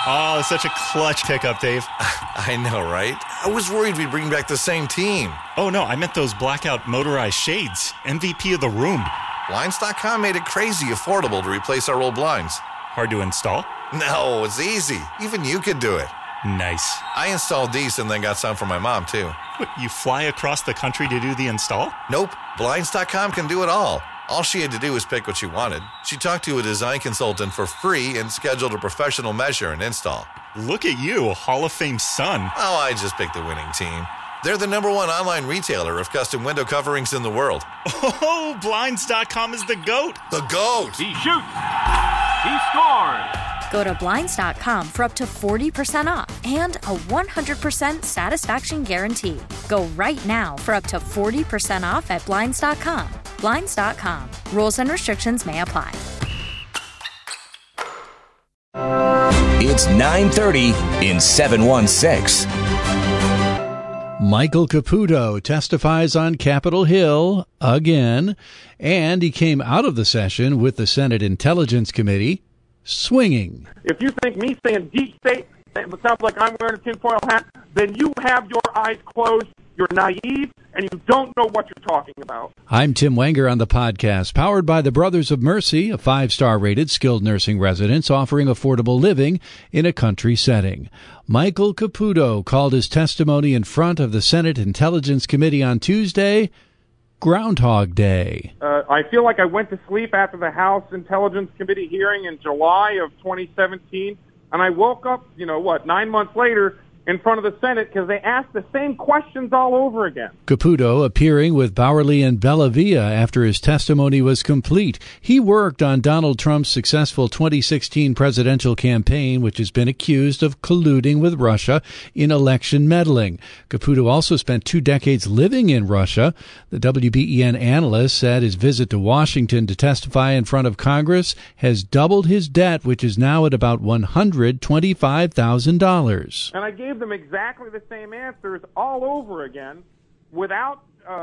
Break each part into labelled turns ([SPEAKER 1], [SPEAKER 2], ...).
[SPEAKER 1] Oh, such a clutch pickup, Dave.
[SPEAKER 2] I know, right? I was worried we'd bring back the same team.
[SPEAKER 1] Oh, no, I meant those blackout motorized shades. MVP of the room.
[SPEAKER 2] Blinds.com made it crazy affordable to replace our old blinds.
[SPEAKER 1] Hard to install?
[SPEAKER 2] No, it's easy. Even you could do it.
[SPEAKER 1] Nice.
[SPEAKER 2] I installed these and then got some for my mom, too.
[SPEAKER 1] What, you fly across the country to do the install?
[SPEAKER 2] Nope. Blinds.com can do it all. All she had to do was pick what she wanted. She talked to a design consultant for free and scheduled a professional measure and install.
[SPEAKER 1] Look at you, a Hall of Fame son.
[SPEAKER 2] Oh, I just picked the winning team. They're the #1 online retailer of custom window coverings in the world.
[SPEAKER 1] Oh, Blinds.com is the GOAT.
[SPEAKER 2] The GOAT!
[SPEAKER 3] He shoots. He scores.
[SPEAKER 4] Go to Blinds.com for up to 40% off and a 100% satisfaction guarantee. Go right now for up to 40% off at Blinds.com. Blinds.com. Rules and restrictions may apply.
[SPEAKER 5] It's 9:30 in 716.
[SPEAKER 6] Michael Caputo testifies on Capitol Hill again, and he came out of the session with the Senate Intelligence Committee swinging.
[SPEAKER 7] If you think me saying deep state sounds like I'm wearing a tinfoil hat, then you have your eyes closed, you're naive, and you don't know what you're talking about.
[SPEAKER 6] I'm Tim Wenger on the podcast, powered by the Brothers of Mercy, a 5-star rated skilled nursing residence offering affordable living in a country setting. Michael Caputo called his testimony in front of the Senate Intelligence Committee on Tuesday Groundhog Day.
[SPEAKER 7] I feel like I went to sleep after the House Intelligence Committee hearing in July of 2017, and I woke up, 9 months later in front of the Senate because they asked the same questions all over again.
[SPEAKER 6] Caputo appearing with Bowerly and Bellavia after his testimony was complete. He worked on Donald Trump's successful 2016 presidential campaign, which has been accused of colluding with Russia in election meddling. Caputo also spent 2 decades living in Russia. The WBEN analyst said his visit to Washington to testify in front of Congress has doubled his debt, which is now at about $125,000.
[SPEAKER 7] And I gave them exactly the same answers all over again without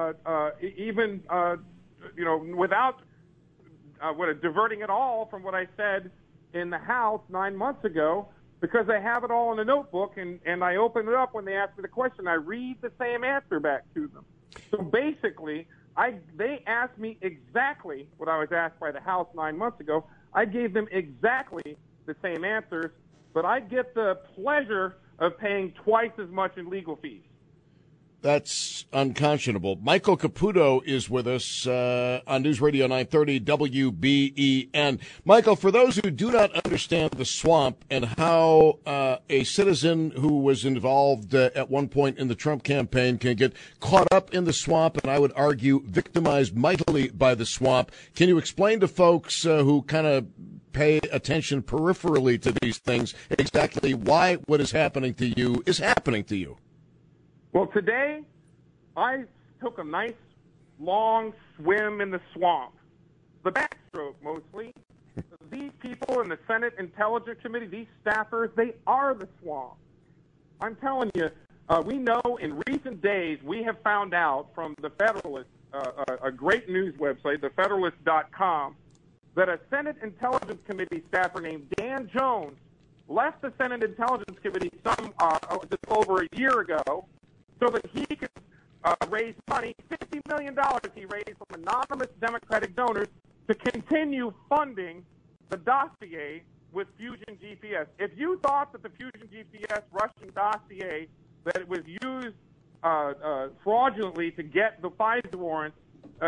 [SPEAKER 7] diverting at all from what I said in the House 9 months ago, because I have it all in a notebook, and I open it up when they ask me the question. I read the same answer back to them. So basically, they asked me exactly what I was asked by the House 9 months ago. I gave them exactly the same answers, but I get the pleasure of paying twice as much in legal fees.
[SPEAKER 8] That's unconscionable. Michael Caputo is with us on News Radio 930 WBEN. Michael, for those who do not understand the swamp and how a citizen who was involved at one point in the Trump campaign can get caught up in the swamp and I would argue victimized mightily by the swamp, can you explain to folks who kind of pay attention peripherally to these things exactly why what is happening to you is happening to you?
[SPEAKER 7] Well, today I took a nice long swim in the swamp. The backstroke mostly. These people in the Senate Intelligence Committee, these staffers, they are the swamp. I'm telling you, we know in recent days we have found out from the Federalist, a great news website, thefederalist.com, that a Senate Intelligence Committee staffer named Dan Jones left the Senate Intelligence Committee just over a year ago so that he could raise money, $50 million he raised from anonymous Democratic donors to continue funding the dossier with Fusion GPS. If you thought that the Fusion GPS Russian dossier, that it was used fraudulently to get the FISA warrants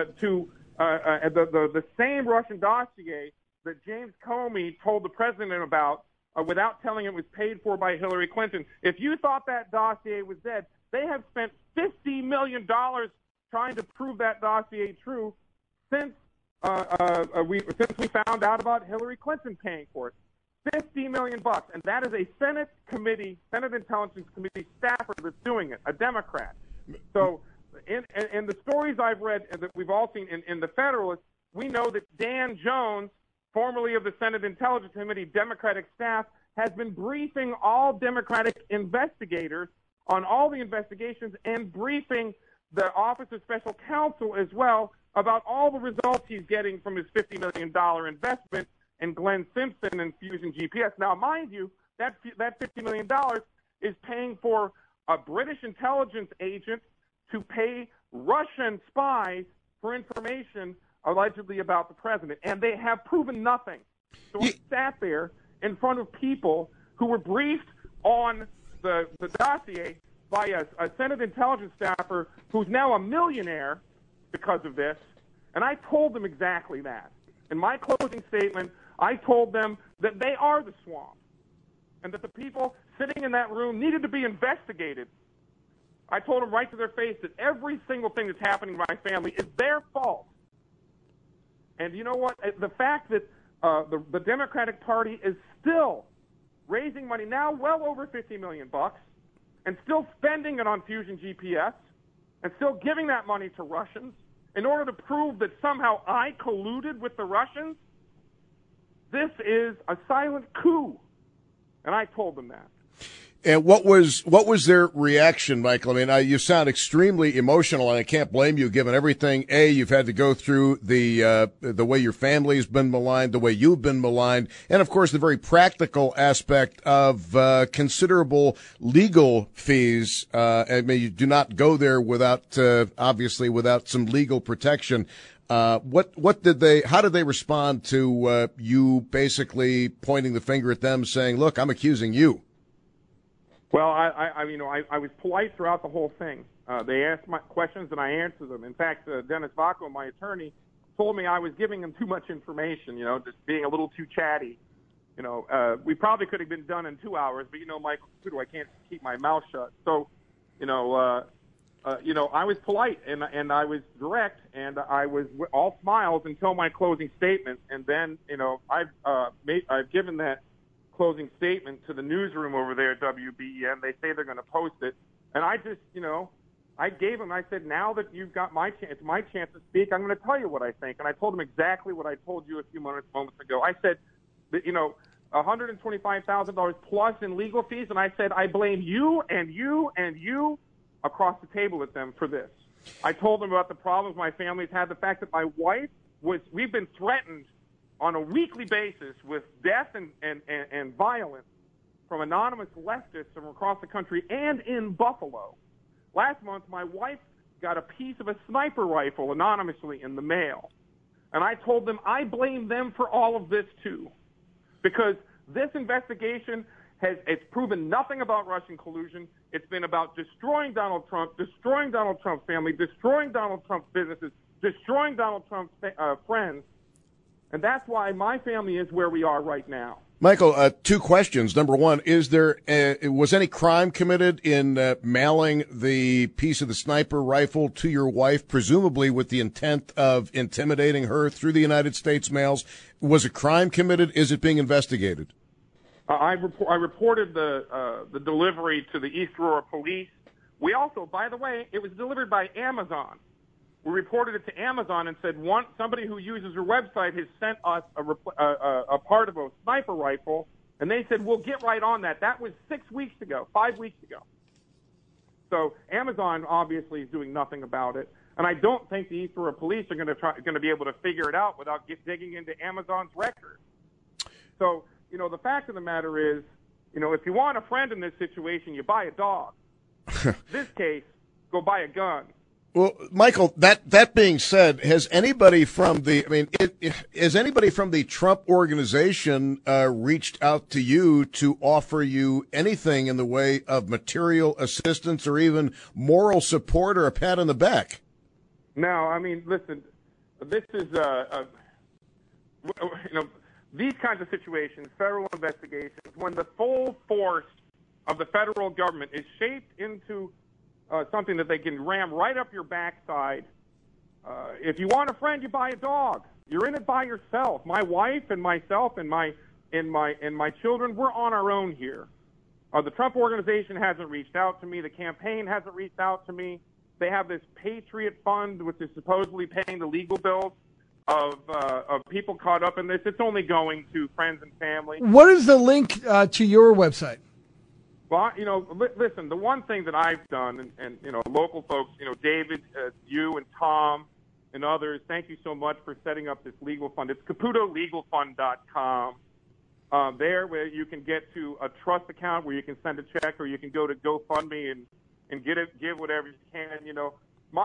[SPEAKER 7] the same Russian dossier that James Comey told the president about without telling him it was paid for by Hillary Clinton. If you thought that dossier was dead, they have spent $50 million trying to prove that dossier true since we found out about Hillary Clinton paying for it. $50 million, and that is a Senate Intelligence Committee staffer that's doing it, a Democrat. So in the stories I've read and that we've all seen in the Federalist, we know that Dan Jones, formerly of the Senate Intelligence Committee Democratic staff, has been briefing all Democratic investigators on all the investigations and briefing the Office of Special Counsel as well about all the results he's getting from his $50 million investment and Glenn Simpson and Fusion GPS. Now, mind you, that $50 million is paying for a British intelligence agent to pay Russian spies for information allegedly about the president, and they have proven nothing. So I sat there in front of people who were briefed on the dossier by a Senate intelligence staffer who's now a millionaire because of this, and I told them exactly that. In my closing statement, I told them that they are the swamp and that the people sitting in that room needed to be investigated. I told them right to their face that every single thing that's happening to my family is their fault. And you know what? The fact that the Democratic Party is still raising money now, well over $50 million, and still spending it on Fusion GPS, and still giving that money to Russians in order to prove that somehow I colluded with the Russians, this is a silent coup. And I told them that.
[SPEAKER 8] And what was their reaction, Michael? I mean, you sound extremely emotional, and I can't blame you, given everything. You've had to go through the way your family's been maligned, the way you've been maligned, and of course the very practical aspect of
[SPEAKER 9] considerable legal fees. I mean, you do not go there without obviously without some legal protection. How did they respond to you basically pointing the finger at them, saying, "Look, I'm accusing you"?
[SPEAKER 7] Well, I was polite throughout the whole thing. They asked my questions and I answered them. In fact, Dennis Vacco, my attorney, told me I was giving them too much information, just being a little too chatty. We probably could have been done in 2 hours, but Mike, I can't keep my mouth shut. So, I was polite and I was direct and I was all smiles until my closing statement. And then, I've given that closing statement to the newsroom over there at WBEN. They say they're going to post it. And I just, I gave them, I said, now that you've got my chance to speak, I'm going to tell you what I think. And I told them exactly what I told you a few moments ago. I said that, $125,000 plus in legal fees. And I said, I blame you and you and you across the table at them for this. I told them about the problems my family's had, the fact that my wife we've been threatened on a weekly basis with death and violence from anonymous leftists from across the country and in Buffalo. Last month, my wife got a piece of a sniper rifle anonymously in the mail. And I told them I blame them for all of this, too, because this investigation it's proven nothing about Russian collusion. It's been about destroying Donald Trump, destroying Donald Trump's family, destroying Donald Trump's businesses, destroying Donald Trump's friends. And that's why my family is where we are right now.
[SPEAKER 9] Michael, two questions. Number one, was any crime committed in mailing the piece of the sniper rifle to your wife, presumably with the intent of intimidating her through the United States mails? Was a crime committed? Is it being investigated?
[SPEAKER 7] I reported the delivery to the East Aurora police. We also, by the way, it was delivered by Amazon. We reported it to Amazon and said somebody who uses your website has sent us a part of a sniper rifle, and they said, we'll get right on that. That was 5 weeks ago. So Amazon obviously is doing nothing about it, and I don't think the East Aurora police are going to be able to figure it out without digging into Amazon's records. So, the fact of the matter is, if you want a friend in this situation, you buy a dog. This case, go buy a gun.
[SPEAKER 9] Well, Michael, that being said, has anybody from the Trump organization reached out to you to offer you anything in the way of material assistance or even moral support or a pat on the back?
[SPEAKER 7] No, listen, this is these kinds of situations, federal investigations, when the full force of the federal government is shaped into something that they can ram right up your backside. If you want a friend, you buy a dog. You're in it by yourself. My wife and myself and my children, we're on our own here. The Trump organization hasn't reached out to me. The campaign hasn't reached out to me. They have this Patriot Fund, which is supposedly paying the legal bills of people caught up in this. It's only going to friends and family.
[SPEAKER 10] What is the link to your website?
[SPEAKER 7] Well, listen, the one thing that I've done, and local folks, David, you and Tom, and others, thank you so much for setting up this legal fund. It's CaputoLegalFund.com. There where you can get to a trust account where you can send a check, or you can go to GoFundMe and give whatever you can. You know,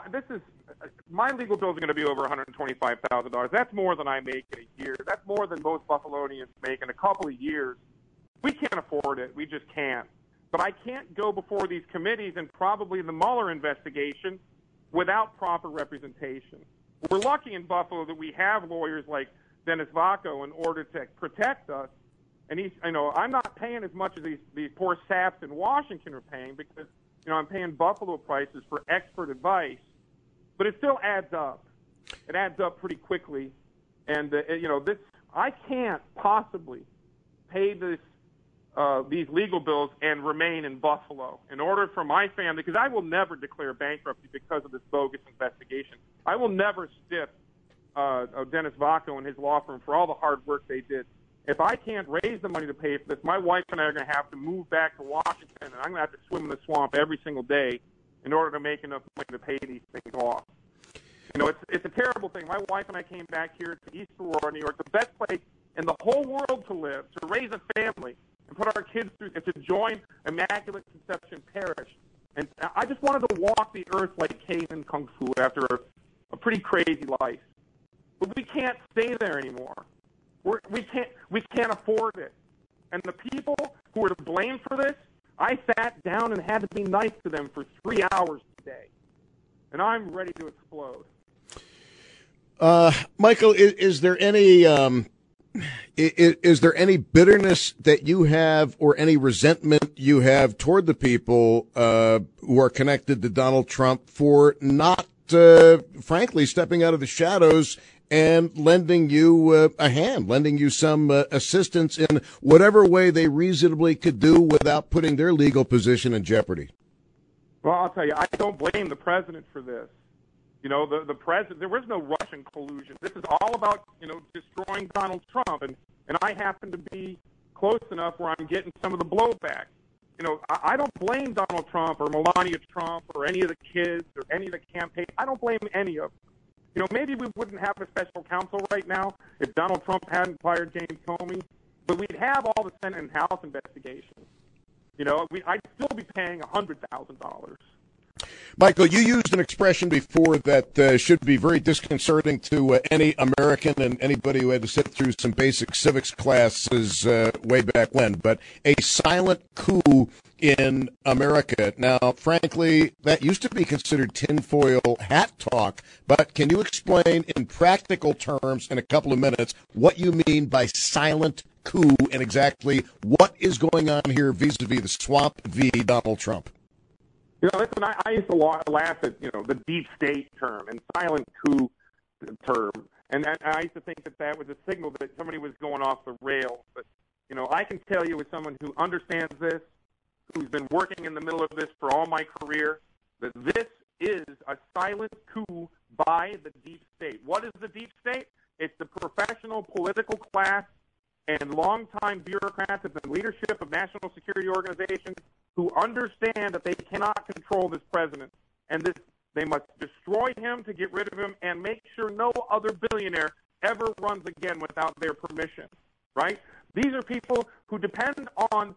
[SPEAKER 7] my legal bills are going to be over $125,000. That's more than I make in a year. That's more than most Buffalonians make in a couple of years. We can't afford it. We just can't. But I can't go before these committees and probably the Mueller investigation without proper representation. We're lucky in Buffalo that we have lawyers like Dennis Vacco in order to protect us. And I'm not paying as much as these poor saps in Washington are paying, because, I'm paying Buffalo prices for expert advice. But it still adds up. It adds up pretty quickly. And, I can't possibly pay these legal bills and remain in Buffalo in order for my family, because I will never declare bankruptcy because of this bogus investigation. I will never stiff Dennis Vacco and his law firm for all the hard work they did. If I can't raise the money to pay for this, my wife and I are going to have to move back to Washington, and I'm going to have to swim in the swamp every single day in order to make enough money to pay these things off. It's a terrible thing. My wife and I came back here to East Aurora, New York, the best place in the whole world to live, to raise a family, and put our kids through, and to join Immaculate Conception Parish. And I just wanted to walk the earth like Caine in Kung Fu after a pretty crazy life. But we can't stay there anymore. We can't afford it. And the people who are to blame for this, I sat down and had to be nice to them for 3 hours today. And I'm ready to explode.
[SPEAKER 8] Michael, is there any is there any bitterness that you have, or any resentment you have toward the people who are connected to Donald Trump for not, frankly, stepping out of the shadows and lending you a hand, lending you some assistance in whatever way they reasonably could do without putting their legal position in jeopardy?
[SPEAKER 7] Well, I'll tell you, I don't blame the president for this. The president, there was no Russian collusion. This is all about, destroying Donald Trump. And I happen to be close enough where I'm getting some of the blowback. I don't blame Donald Trump or Melania Trump or any of the kids or any of the campaign. I don't blame any of them. Maybe we wouldn't have a special counsel right now if Donald Trump hadn't fired James Comey, but we'd have all the Senate and House investigations. I'd still be paying $100,000.
[SPEAKER 8] Michael, you used an expression before that should be very disconcerting to any American and anybody who had to sit through some basic civics classes way back when, but a silent coup in America. Now, frankly, that used to be considered tinfoil hat talk, but can you explain in practical terms in a couple of minutes what you mean by silent coup and exactly what is going on here vis-a-vis the swamp v. Donald Trump?
[SPEAKER 7] Listen, I used to laugh at, the deep state term and silent coup term. And I used to think that was a signal that somebody was going off the rails. But, I can tell you as someone who understands this, who's been working in the middle of this for all my career, that this is a silent coup by the deep state. What is the deep state? It's the professional political class and longtime bureaucrats at the leadership of national security organizations who understand that they cannot control this president, and they must destroy him to get rid of him and make sure no other billionaire ever runs again without their permission, right? These are people who depend on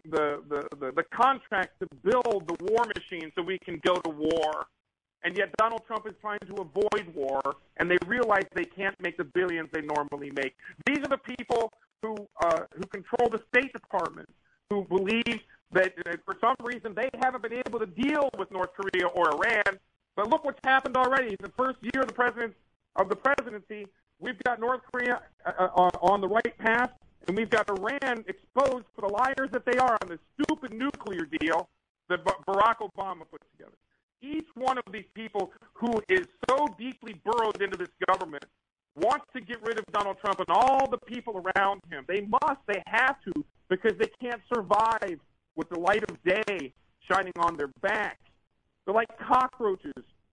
[SPEAKER 7] the contract to build the war machine so we can go to war. And yet Donald Trump is trying to avoid war, and they realize they can't make the billions they normally make. These are the people who control the State Department, who believe that for some reason they haven't been able to deal with North Korea or Iran. But look what's happened already. The first year of the presidency, we've got North Korea on the right path, and we've got Iran exposed for the liars that they are on this stupid nuclear deal that Barack Obama put together. Each one of these people who is so deeply burrowed into this government wants to get rid of Donald Trump and all the people around him. They have to, because they can't survive with the light of day shining on their back. They're like cockroaches,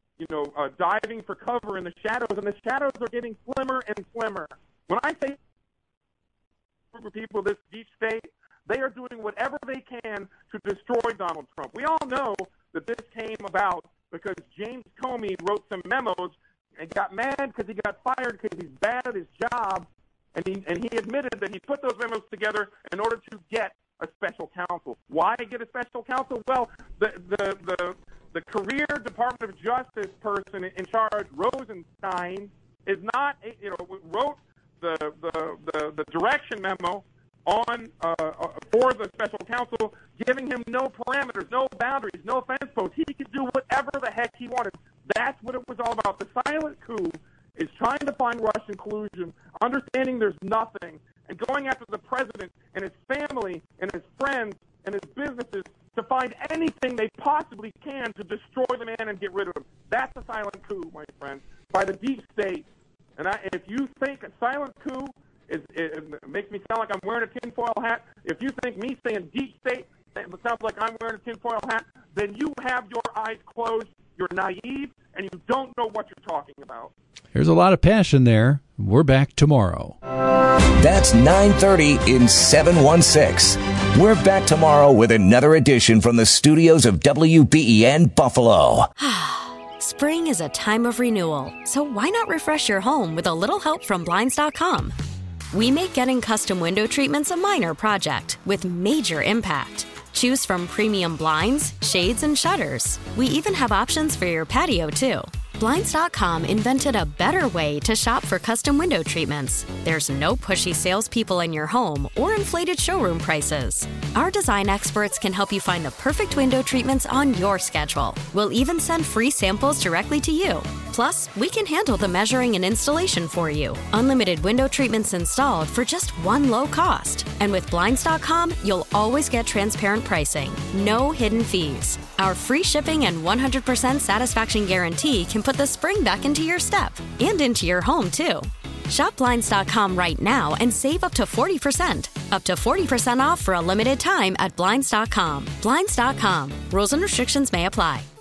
[SPEAKER 7] diving for cover in the shadows, and the shadows are getting slimmer and slimmer. When I say for people of this deep state, they are doing whatever they can to destroy Donald Trump. We all know that this came about because James Comey wrote some memos and got mad because he got fired because he's bad at his job, and he admitted that he put those memos together in order to get a special counsel. Why get a special counsel? Well, the career Department of Justice person in charge, Rosenstein, is not, wrote the direction memo on for the special counsel, giving him no parameters, no boundaries, no fence posts. He could do whatever the heck he wanted. That's what it was all about. The silent coup is trying to find Russian collusion, understanding there's nothing, and going after the president and his family and his friends and his businesses to find anything they possibly can to destroy the man and get rid of him. That's a silent coup, my friend, by the deep state. And if you think a silent coup it makes me sound like I'm wearing a tinfoil hat, if you think me saying deep state sounds like I'm wearing a tinfoil hat, then you have your eyes closed, you're naive, and you don't know what you're talking about.
[SPEAKER 6] There's a lot of passion there. We're back tomorrow.
[SPEAKER 5] That's 9:30 in 716. We're back tomorrow with another edition from the studios of WBEN Buffalo.
[SPEAKER 4] Spring is a time of renewal, so why not refresh your home with a little help from Blinds.com? We make getting custom window treatments a minor project with major impact. Choose from premium blinds, shades, and shutters. We even have options for your patio, too. Blinds.com invented a better way to shop for custom window treatments. There's no pushy salespeople in your home or inflated showroom prices. Our design experts can help you find the perfect window treatments on your schedule. We'll even send free samples directly to you. Plus, we can handle the measuring and installation for you. Unlimited window treatments installed for just one low cost. And with Blinds.com, you'll always get transparent pricing. No hidden fees. Our free shipping and 100% satisfaction guarantee can put the spring back into your step and into your home, too. Shop Blinds.com right now and save up to 40%. Up to 40% off for a limited time at Blinds.com. Blinds.com. Rules and restrictions may apply.